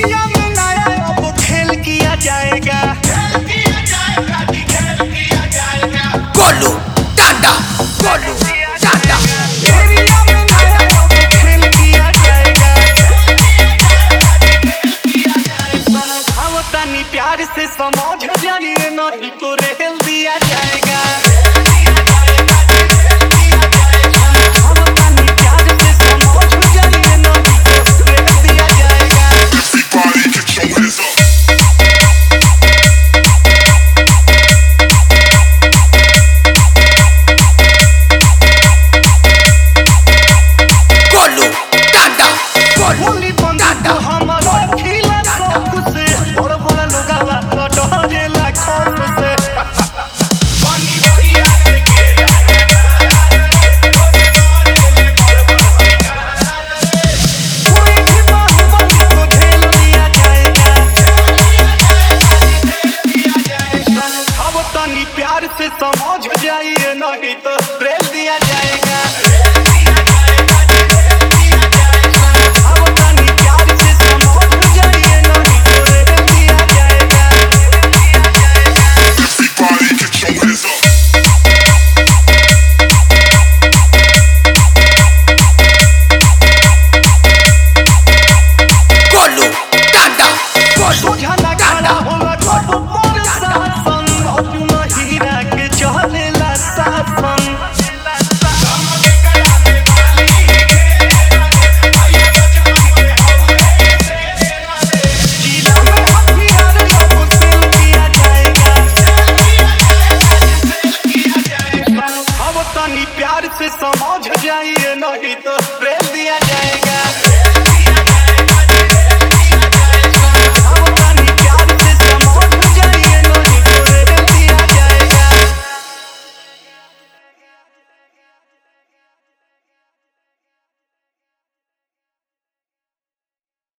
Area में नया अब खेल किया जाएगा। गोलू टांडा, गोलू टांडा। एरिया में नया अब खेल किया जाएगा। समझावतानी प्यार से समझ जाइए नहीं तो रे